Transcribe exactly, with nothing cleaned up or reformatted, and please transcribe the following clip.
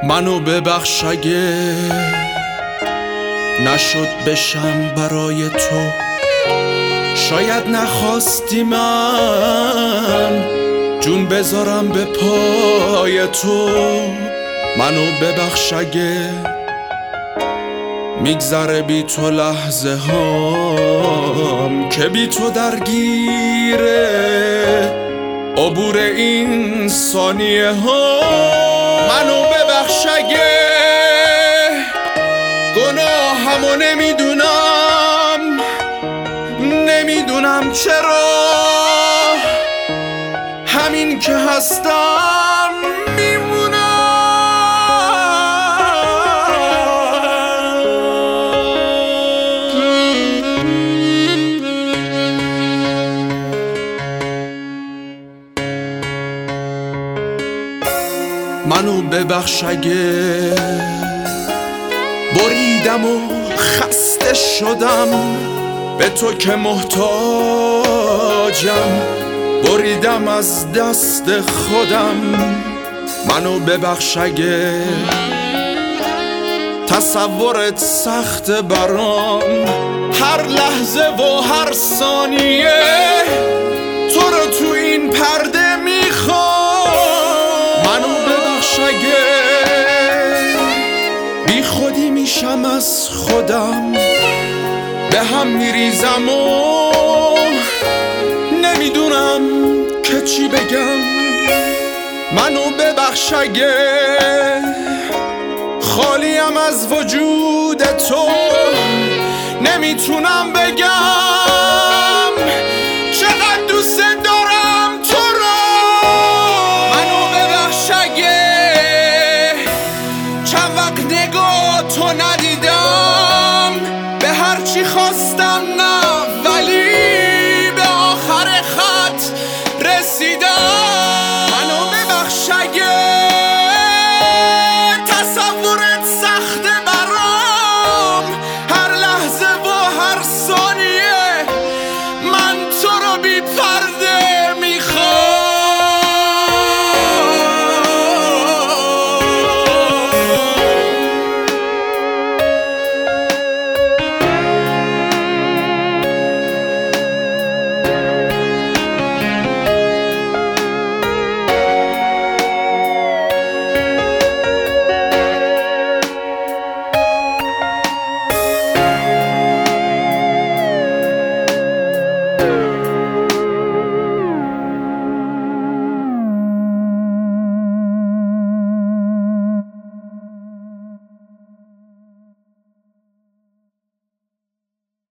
منو ببخش اگه نشد بشم برای تو، شاید نخواستی من جون بذارم به پای تو. منو ببخش اگه میگذره بی تو لحظه هام که بی تو درگیره عبور این ثانیه ها. منو ببخش اگه گناهمو نمیدونم، نمیدونم چرا همین که هستم میمونم. منو ببخش اگه بریدم و خسته شدم، به تو که محتاجم بریدم از دست خودم. منو ببخش اگه تصورت سخت برام، هر لحظه و هر ثانیه تو رو تو این پرده میخوام. منو ببخش اگه بی خودی میشم از خودم، به هم میریزم و نمیدونم که چی بگم. منو ببخش اگه خالیم از وجود تو، نمیتونم به